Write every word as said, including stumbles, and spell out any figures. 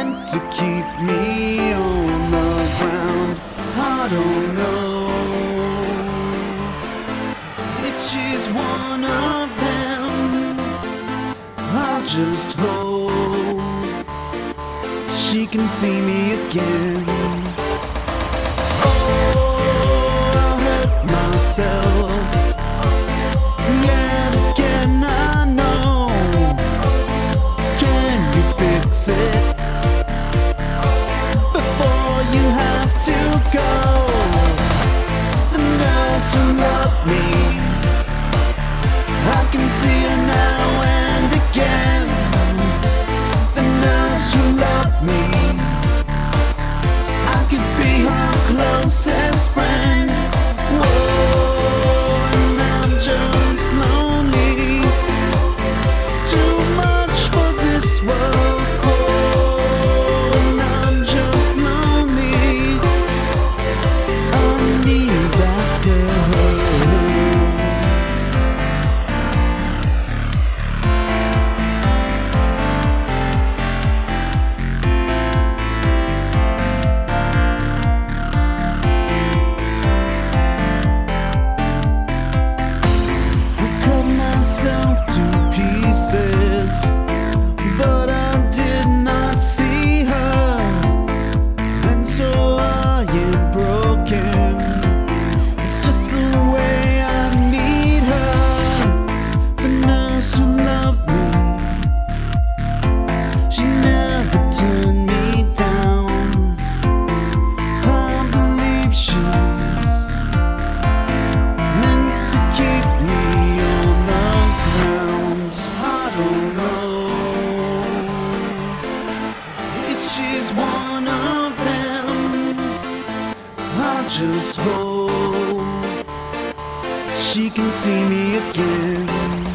meant to keep me on the ground. I don't know which is one of them. I'll just hope she can see me again. Oh, I hurt myself yet again, I know. Can you fix it before you have to go? The nurse who loved me, I can see her now and again. The nurse who loved me, I could be her closest friend. Whoa, and I'm just lonely, too much for this world. Oh, and I'm just lonely, I need that girl. Myself to pieces, but I did not see her, and so I am broken. It's just the way I need her. The nurse who loved me, she never turned me down. I believe she's meant to keep me on the ground. I don't know if she's one of them. I just hope she can see me again.